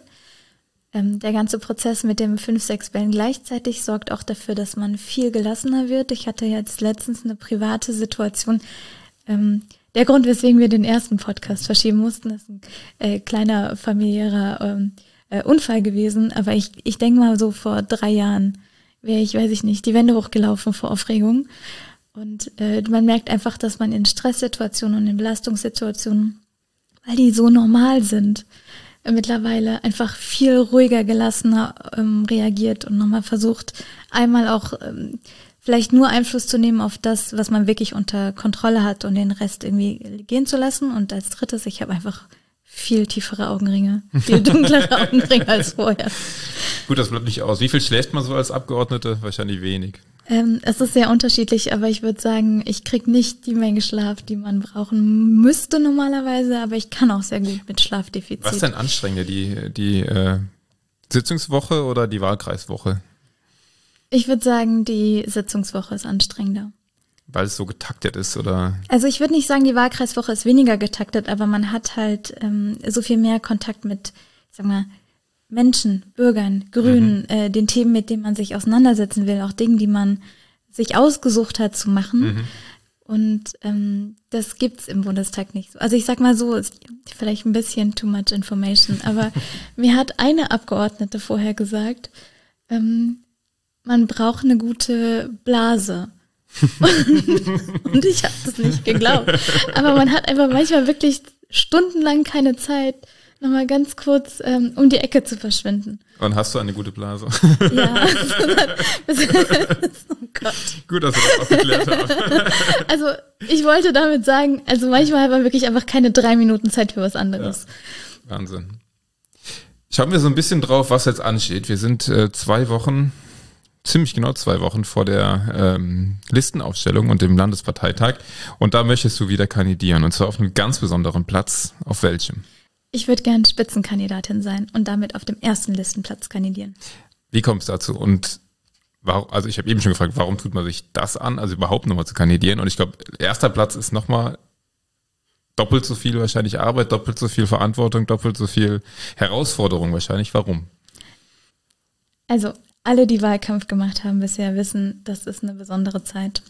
Ähm, der ganze Prozess mit den fünf, sechs Bällen gleichzeitig sorgt auch dafür, dass man viel gelassener wird. Ich hatte jetzt letztens eine private Situation. Ähm, der Grund, weswegen wir den ersten Podcast verschieben mussten, ist ein äh, kleiner familiärer ähm, äh, Unfall gewesen. Aber ich, ich denke mal, so vor drei Jahren wäre ich, weiß ich nicht, die Wände hochgelaufen vor Aufregung. Und äh, man merkt einfach, dass man in Stresssituationen und in Belastungssituationen, weil die so normal sind, mittlerweile einfach viel ruhiger, gelassener ähm, reagiert und nochmal versucht, einmal auch ähm, vielleicht nur Einfluss zu nehmen auf das, was man wirklich unter Kontrolle hat, und den Rest irgendwie gehen zu lassen. Und als drittes, ich habe einfach viel tiefere Augenringe, viel dunklere Augenringe als vorher. Gut, das bleibt nicht aus. Wie viel schläft man so als Abgeordnete? Wahrscheinlich wenig. Ähm, es ist sehr unterschiedlich, aber ich würde sagen, ich kriege nicht die Menge Schlaf, die man brauchen müsste normalerweise, aber ich kann auch sehr gut mit Schlafdefizit. Was ist denn anstrengender, die, die äh, Sitzungswoche oder die Wahlkreiswoche? Ich würde sagen, die Sitzungswoche ist anstrengender. Weil es so getaktet ist, oder? Also ich würde nicht sagen, die Wahlkreiswoche ist weniger getaktet, aber man hat halt ähm, so viel mehr Kontakt mit, ich sag mal, Menschen, Bürgern, Grünen, mhm. äh, den Themen, mit denen man sich auseinandersetzen will, auch Dingen, die man sich ausgesucht hat zu machen. Mhm. Und ähm, das gibt's im Bundestag nicht so. Also ich sag mal so, ist vielleicht ein bisschen too much information, aber mir hat eine Abgeordnete vorher gesagt, ähm, man braucht eine gute Blase. Und ich habe das nicht geglaubt. Aber man hat einfach manchmal wirklich stundenlang keine Zeit, nochmal ganz kurz ähm, um die Ecke zu verschwinden. Und hast du eine gute Blase? Ja. Oh Gott. Gut, dass wir das auch geklärt haben. Also ich wollte damit sagen, also manchmal hat man wirklich einfach keine drei Minuten Zeit für was anderes. Ja. Wahnsinn. Schauen wir so ein bisschen drauf, was jetzt ansteht. Wir sind äh, zwei Wochen, ziemlich genau zwei Wochen vor der ähm, Listenaufstellung und dem Landesparteitag. Und da möchtest du wieder kandidieren. Und zwar auf einem ganz besonderen Platz. Auf welchem? Ich würde gern Spitzenkandidatin sein und damit auf dem ersten Listenplatz kandidieren. Wie kommt es dazu? Und warum, also ich habe eben schon gefragt, warum tut man sich das an, also überhaupt nochmal zu kandidieren? Und ich glaube, erster Platz ist nochmal doppelt so viel wahrscheinlich Arbeit, doppelt so viel Verantwortung, doppelt so viel Herausforderung wahrscheinlich. Warum? Also alle, die Wahlkampf gemacht haben bisher, wissen, das ist eine besondere Zeit.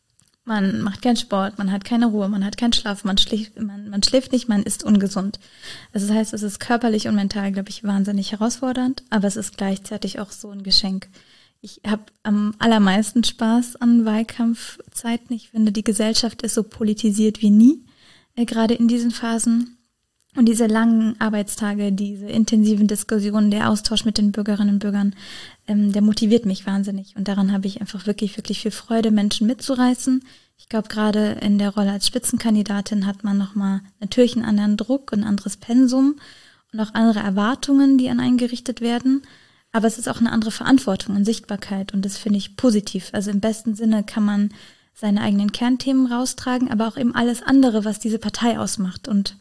Man macht keinen Sport, man hat keine Ruhe, man hat keinen Schlaf, man schläft, man, man schläft nicht, man ist ungesund. Also das heißt, es ist körperlich und mental, glaube ich, wahnsinnig herausfordernd, aber es ist gleichzeitig auch so ein Geschenk. Ich habe am allermeisten Spaß an Wahlkampfzeiten. Ich finde, die Gesellschaft ist so politisiert wie nie, äh, gerade in diesen Phasen. Und diese langen Arbeitstage, diese intensiven Diskussionen, der Austausch mit den Bürgerinnen und Bürgern, ähm, der motiviert mich wahnsinnig. Und daran habe ich einfach wirklich, wirklich viel Freude, Menschen mitzureißen. Ich glaube, gerade in der Rolle als Spitzenkandidatin hat man nochmal natürlich einen anderen Druck, ein anderes Pensum und auch andere Erwartungen, die an einen gerichtet werden. Aber es ist auch eine andere Verantwortung und Sichtbarkeit. Und das finde ich positiv. Also im besten Sinne kann man seine eigenen Kernthemen raustragen, aber auch eben alles andere, was diese Partei ausmacht. Und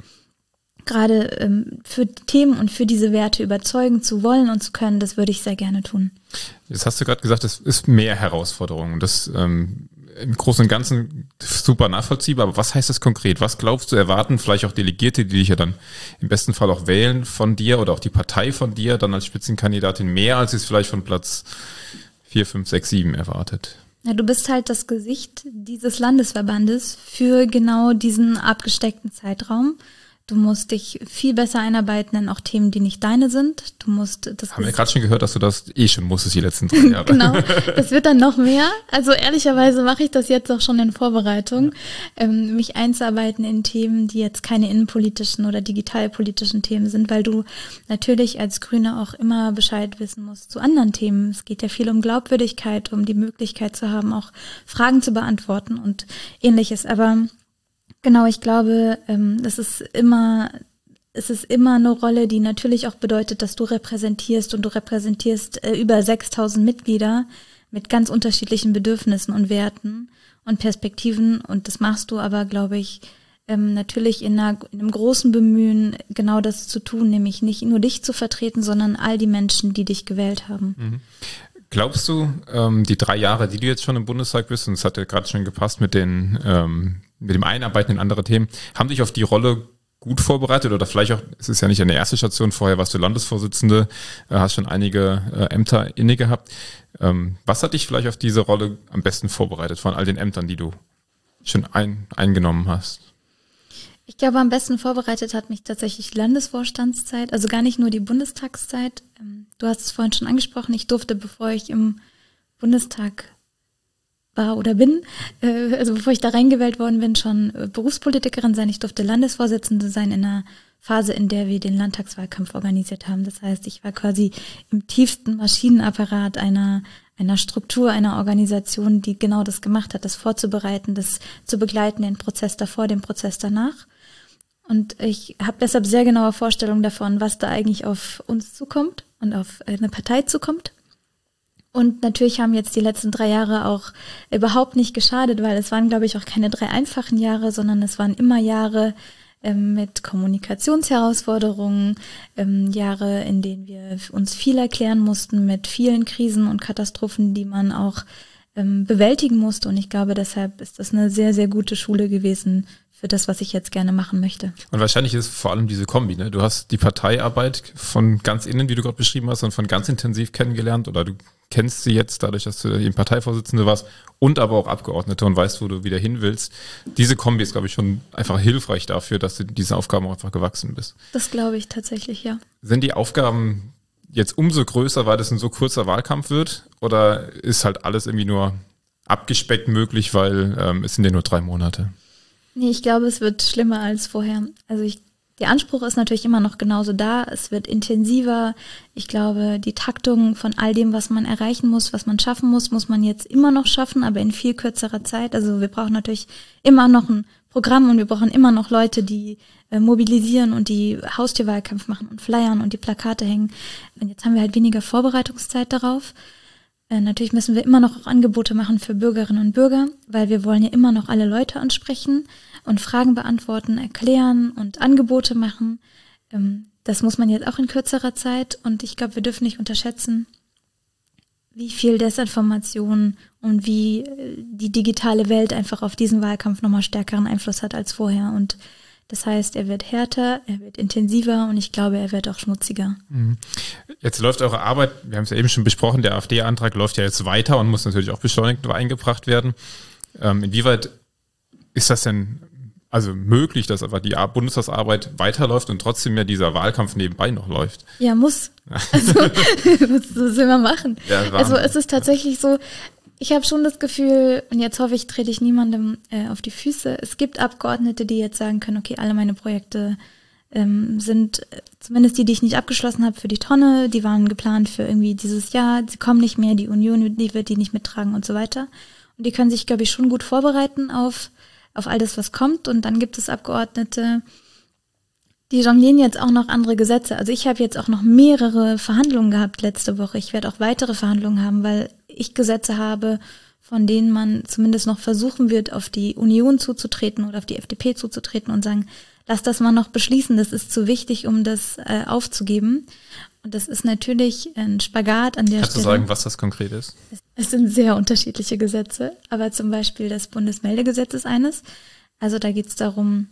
gerade ähm, für Themen und für diese Werte überzeugen zu wollen und zu können, das würde ich sehr gerne tun. Jetzt hast du gerade gesagt, es ist mehr Herausforderungen. Das ähm, im Großen und Ganzen super nachvollziehbar. Aber was heißt das konkret? Was glaubst du erwarten vielleicht auch Delegierte, die dich ja dann im besten Fall auch wählen von dir oder auch die Partei von dir, dann als Spitzenkandidatin mehr, als es vielleicht von Platz vier, fünf, sechs, sieben erwartet? Ja, du bist halt das Gesicht dieses Landesverbandes für genau diesen abgesteckten Zeitraum. Du musst dich viel besser einarbeiten in auch Themen, die nicht deine sind. Du musst das. Haben wir gerade schon gehört, dass du das eh schon musstest die letzten drei Jahre. Genau, das wird dann noch mehr. Also ehrlicherweise mache ich das jetzt auch schon in Vorbereitung, ja. ähm, mich einzuarbeiten in Themen, die jetzt keine innenpolitischen oder digitalpolitischen Themen sind, weil du natürlich als Grüne auch immer Bescheid wissen musst zu anderen Themen. Es geht ja viel um Glaubwürdigkeit, um die Möglichkeit zu haben, auch Fragen zu beantworten und Ähnliches. Aber genau, ich glaube, ähm, das ist immer, es ist immer eine Rolle, die natürlich auch bedeutet, dass du repräsentierst und du repräsentierst äh, über sechstausend Mitglieder mit ganz unterschiedlichen Bedürfnissen und Werten und Perspektiven und das machst du aber, glaube ich, ähm, natürlich in, einer, in einem großen Bemühen, genau das zu tun, nämlich nicht nur dich zu vertreten, sondern all die Menschen, die dich gewählt haben. Mhm. Glaubst du, ähm, die drei Jahre, die du jetzt schon im Bundestag bist, und es hat ja gerade schon gepasst mit den ähm, mit dem Einarbeiten in andere Themen, haben dich auf die Rolle gut vorbereitet oder vielleicht auch, es ist ja nicht eine erste Station, vorher warst du Landesvorsitzende, äh, hast schon einige äh, Ämter inne gehabt. Ähm, was hat dich vielleicht auf diese Rolle am besten vorbereitet von all den Ämtern, die du schon ein, eingenommen hast? Ich glaube, am besten vorbereitet hat mich tatsächlich die Landesvorstandszeit, also gar nicht nur die Bundestagszeit. Du hast es vorhin schon angesprochen, ich durfte, bevor ich im Bundestag war oder bin, also bevor ich da reingewählt worden bin, schon Berufspolitikerin sein. Ich durfte Landesvorsitzende sein in einer Phase, in der wir den Landtagswahlkampf organisiert haben. Das heißt, ich war quasi im tiefsten Maschinenapparat einer einer Struktur, einer Organisation, die genau das gemacht hat, das vorzubereiten, das zu begleiten, den Prozess davor, den Prozess danach. Und ich habe deshalb sehr genaue Vorstellungen davon, was da eigentlich auf uns zukommt und auf eine Partei zukommt. Und natürlich haben jetzt die letzten drei Jahre auch überhaupt nicht geschadet, weil es waren, glaube ich, auch keine drei einfachen Jahre, sondern es waren immer Jahre ähm, mit Kommunikationsherausforderungen, ähm, Jahre, in denen wir uns viel erklären mussten, mit vielen Krisen und Katastrophen, die man auch ähm, bewältigen musste. Und ich glaube, deshalb ist das eine sehr, sehr gute Schule gewesen für das, was ich jetzt gerne machen möchte. Und wahrscheinlich ist vor allem diese Kombi, ne? Du hast die Parteiarbeit von ganz innen, wie du gerade beschrieben hast, und von ganz intensiv kennengelernt, oder du kennst sie jetzt dadurch, dass du eben Parteivorsitzende warst und aber auch Abgeordnete und weißt, wo du wieder hin willst. Diese Kombi ist, glaube ich, schon einfach hilfreich dafür, dass du diesen Aufgaben auch einfach gewachsen bist. Das glaube ich tatsächlich, ja. Sind die Aufgaben jetzt umso größer, weil das ein so kurzer Wahlkampf wird, oder ist halt alles irgendwie nur abgespeckt möglich, weil ähm, es sind ja nur drei Monate? Nee, ich glaube, es wird schlimmer als vorher. Also ich, der Anspruch ist natürlich immer noch genauso da. Es wird intensiver. Ich glaube, die Taktung von all dem, was man erreichen muss, was man schaffen muss, muss man jetzt immer noch schaffen, aber in viel kürzerer Zeit. Also wir brauchen natürlich immer noch ein Programm und wir brauchen immer noch Leute, die äh, mobilisieren und die Haustürwahlkampf machen und flyern und die Plakate hängen. Und jetzt haben wir halt weniger Vorbereitungszeit darauf. Äh, natürlich müssen wir immer noch auch Angebote machen für Bürgerinnen und Bürger, weil wir wollen ja immer noch alle Leute ansprechen und Fragen beantworten, erklären und Angebote machen. Ähm, das muss man jetzt auch in kürzerer Zeit. Und ich glaube, wir dürfen nicht unterschätzen, wie viel Desinformation und wie die digitale Welt einfach auf diesen Wahlkampf nochmal stärkeren Einfluss hat als vorher. Und Das heißt, er wird härter, er wird intensiver und ich glaube, er wird auch schmutziger. Jetzt läuft eure Arbeit, wir haben es ja eben schon besprochen, der AfD-Antrag läuft ja jetzt weiter und muss natürlich auch beschleunigt eingebracht werden. Ähm, inwieweit ist das denn also möglich, dass aber die Bundestagsarbeit weiterläuft und trotzdem ja dieser Wahlkampf nebenbei noch läuft? Ja, muss. Also, was will man machen? Ja, also es ist tatsächlich so, ich habe schon das Gefühl, und jetzt hoffe ich, trete ich niemandem äh, auf die Füße, es gibt Abgeordnete, die jetzt sagen können, okay, alle meine Projekte ähm, sind, äh, zumindest die, die ich nicht abgeschlossen habe, für die Tonne, die waren geplant für irgendwie dieses Jahr, sie kommen nicht mehr, die Union, die wird die nicht mittragen und so weiter. Und die können sich, glaube ich, schon gut vorbereiten auf auf all das, was kommt. Und dann gibt es Abgeordnete, die jonglieren jetzt auch noch andere Gesetze. Also ich habe jetzt auch noch mehrere Verhandlungen gehabt letzte Woche. Ich werde auch weitere Verhandlungen haben, weil ich Gesetze habe, von denen man zumindest noch versuchen wird, auf die Union zuzutreten oder auf die F D P zuzutreten und sagen, lass das mal noch beschließen, das ist zu wichtig, um das äh, aufzugeben. Und das ist natürlich ein Spagat an der Kannst Stelle. Kannst du sagen, was das konkret ist? Es sind sehr unterschiedliche Gesetze, aber zum Beispiel das Bundesmeldegesetz ist eines. Also da geht es darum,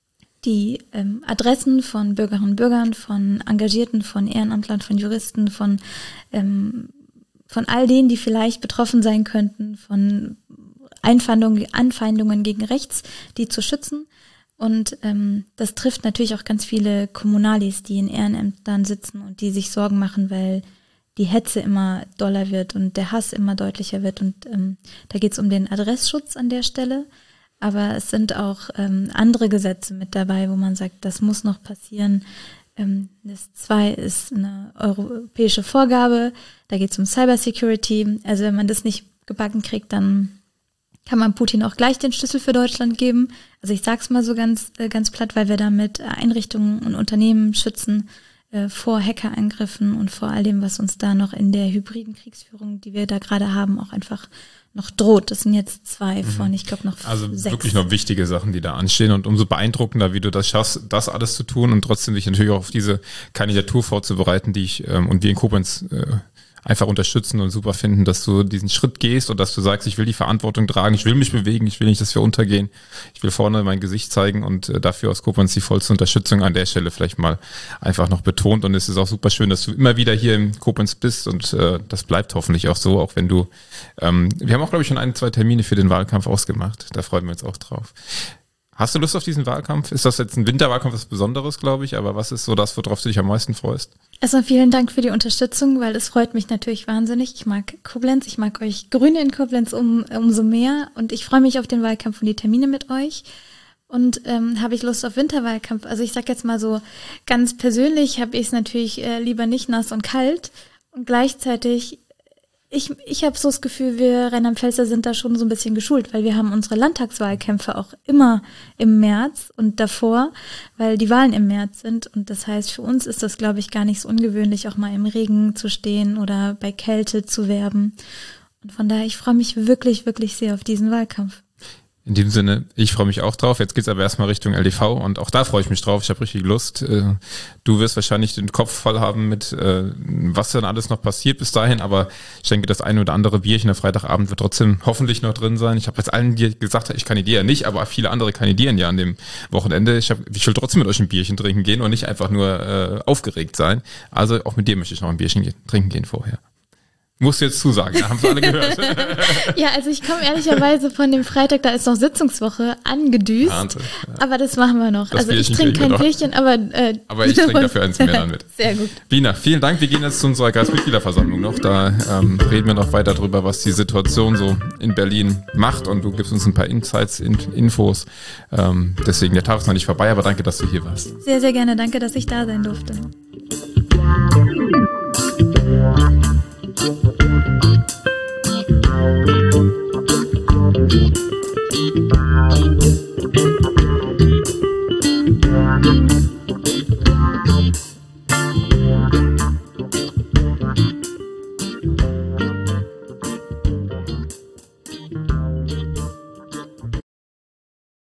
die ähm, Adressen von Bürgerinnen und Bürgern, von Engagierten, von Ehrenamtlern, von Juristen, von ähm, von all denen, die vielleicht betroffen sein könnten, von Einfeindungen, Anfeindungen gegen rechts, die zu schützen. Und ähm, das trifft natürlich auch ganz viele Kommunalis, die in Ehrenämtern sitzen und die sich Sorgen machen, weil die Hetze immer doller wird und der Hass immer deutlicher wird. Und ähm, da geht es um den Adressschutz an der Stelle. Aber es sind auch ähm, andere Gesetze mit dabei, wo man sagt, das muss noch passieren. Ähm, das zwei ist eine europäische Vorgabe. Da geht es um Cybersecurity. Also wenn man das nicht gebacken kriegt, dann kann man Putin auch gleich den Schlüssel für Deutschland geben. Also ich sag's mal so ganz äh, ganz platt, weil wir damit Einrichtungen und Unternehmen schützen äh, vor Hackerangriffen und vor all dem, was uns da noch in der hybriden Kriegsführung, die wir da gerade haben, auch einfach noch droht. Das sind jetzt zwei mhm. von, ich glaube, noch Also sechs. Wirklich noch wichtige Sachen, die da anstehen und umso beeindruckender, wie du das schaffst, das alles zu tun und trotzdem dich natürlich auch auf diese Kandidatur vorzubereiten, die ich ähm, und wir in Koblenz äh, einfach unterstützen und super finden, dass du diesen Schritt gehst und dass du sagst, ich will die Verantwortung tragen, ich will mich bewegen, ich will nicht, dass wir untergehen, ich will vorne mein Gesicht zeigen und äh, dafür aus Koblenz die vollste Unterstützung an der Stelle vielleicht mal einfach noch betont und es ist auch super schön, dass du immer wieder hier in Koblenz bist und äh, das bleibt hoffentlich auch so, auch wenn du, ähm, wir haben auch glaube ich schon ein, zwei Termine für den Wahlkampf ausgemacht, da freuen wir uns auch drauf. Hast du Lust auf diesen Wahlkampf? Ist das jetzt ein Winterwahlkampf, was Besonderes, glaube ich, aber was ist so das, worauf du dich am meisten freust? Erstmal vielen Dank für die Unterstützung, weil es freut mich natürlich wahnsinnig. Ich mag Koblenz, ich mag euch Grüne in Koblenz um, umso mehr und ich freue mich auf den Wahlkampf und die Termine mit euch. Und ähm, habe ich Lust auf Winterwahlkampf? Also ich sag jetzt mal so, ganz persönlich habe ich es natürlich äh, lieber nicht nass und kalt und gleichzeitig Ich, ich habe so das Gefühl, wir Rheinland-Pfälzer sind da schon so ein bisschen geschult, weil wir haben unsere Landtagswahlkämpfe auch immer im März und davor, weil die Wahlen im März sind. Und das heißt, für uns ist das, glaube ich, gar nicht so ungewöhnlich, auch mal im Regen zu stehen oder bei Kälte zu werben. Und von daher, ich freue mich wirklich, wirklich sehr auf diesen Wahlkampf. In diesem Sinne, ich freue mich auch drauf. Jetzt geht's aber erstmal Richtung L D V und auch da freue ich mich drauf. Ich habe richtig Lust. Du wirst wahrscheinlich den Kopf voll haben mit, was dann alles noch passiert bis dahin, aber ich denke, das eine oder andere Bierchen am Freitagabend wird trotzdem hoffentlich noch drin sein. Ich habe jetzt allen, die gesagt haben, ich kandidiere nicht, aber viele andere kandidieren ja an dem Wochenende. Ich, hab, ich will trotzdem mit euch ein Bierchen trinken gehen und nicht einfach nur äh, aufgeregt sein. Also auch mit dir möchte ich noch ein Bierchen ge- trinken gehen vorher. Musst du jetzt zusagen, haben sie alle gehört. Ja, also ich komme ehrlicherweise von dem Freitag, da ist noch Sitzungswoche, angedüst. Wahnsinn, ja. Aber das machen wir noch. Das also ich trinke kein Bierchen, aber... Äh, aber ich trinke dafür eins mehr dann mit. Sehr gut. Bina, vielen Dank. Wir gehen jetzt zu unserer Kreismitgliederversammlung noch. Da ähm, reden wir noch weiter drüber, was die Situation so in Berlin macht. Und du gibst uns ein paar Insights, in, Infos. Ähm, deswegen, der Tag ist noch nicht vorbei, aber danke, dass du hier warst. Sehr, sehr gerne. Danke, dass ich da sein durfte. Thank you.